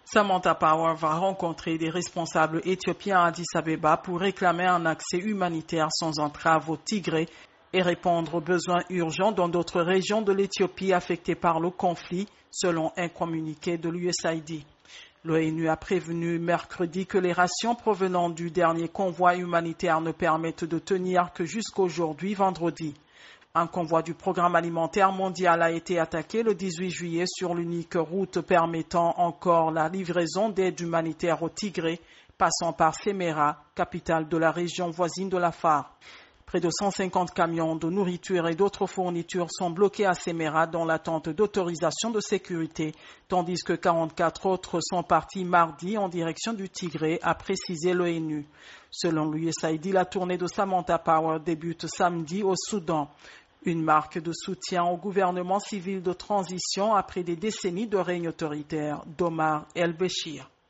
Samantha Power va rencontrer des responsables éthiopiens à Addis Abeba pour réclamer un accès humanitaire sans entrave au Tigré et répondre aux besoins urgents dans d'autres régions de l'Éthiopie affectées par le conflit, selon un communiqué de l'USAID. L'ONU a prévenu mercredi que les rations provenant du dernier convoi humanitaire ne permettent de tenir que jusqu'aujourd'hui, vendredi. Un convoi du Programme alimentaire mondial a été attaqué le 18 juillet sur l'unique route permettant encore la livraison d'aide humanitaire au Tigré, passant par Semera, capitale de la région voisine de l'Afar. Près de 150 camions de nourriture et d'autres fournitures sont bloqués à Semera dans l'attente d'autorisation de sécurité, tandis que 44 autres sont partis mardi en direction du Tigré, a précisé l'ONU. Selon l'USAID, la tournée de Samantha Power débute samedi au Soudan. Une marque de soutien au gouvernement civil de transition après des décennies de règne autoritaire d'Omar el-Béchir.